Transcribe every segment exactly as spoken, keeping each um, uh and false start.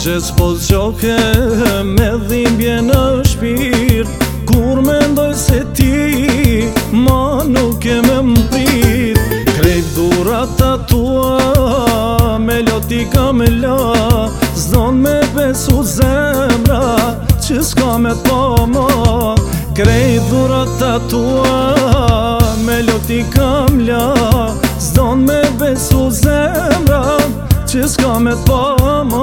që s'po zgjoke me dhimbje në shpirt, kur mendoj se ti ma nuk e me mprit. Krejt durata tua me loti ka me la, zdon me besu zemra që s'ka me t'pa ma. Krejt durata tua me loti ka me la, zdon me besu zemra që s'ka me t'pa ma.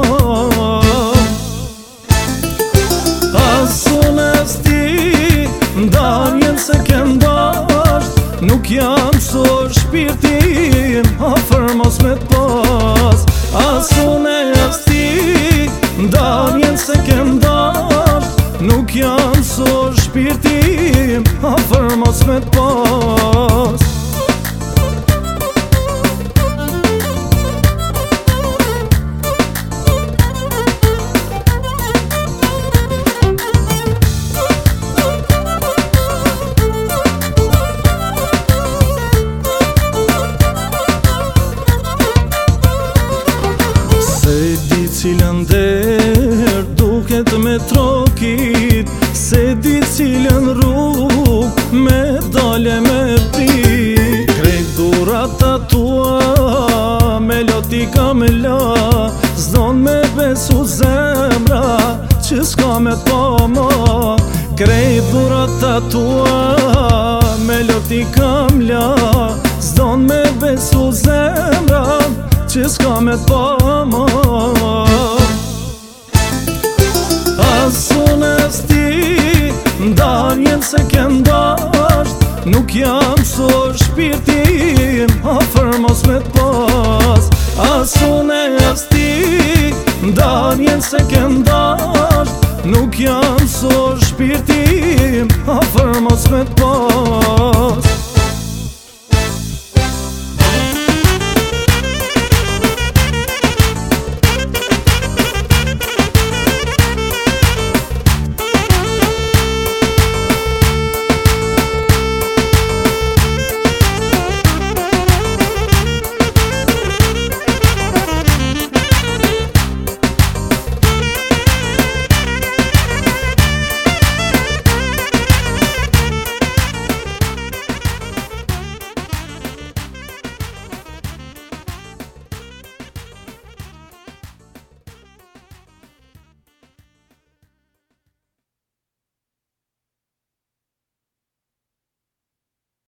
Asunes ti ndarjen se kem dasht, nuk jam so shpirtin afer mos me t'pas. Asunes ti ndarjen se kem dasht, nuk jam so shpirtin afer mos me t'pas. Se di cilën der duket me trokit, se di cilën rrug me dale me prit. Krejt durata tua me loti ka me la, zdon me besu zemra që s'ka me t'pa ma. Krejt durata tua me loti ka me la, zdon me besu zemra që s'ka me t'pa ma. Asunes ti ndarjen se kem dasht, nuk jam so shpirtin afer mos me t'pas. Asunes ti ndarjen se kem dasht, nuk jam so shpirtin afer mos me t'pas.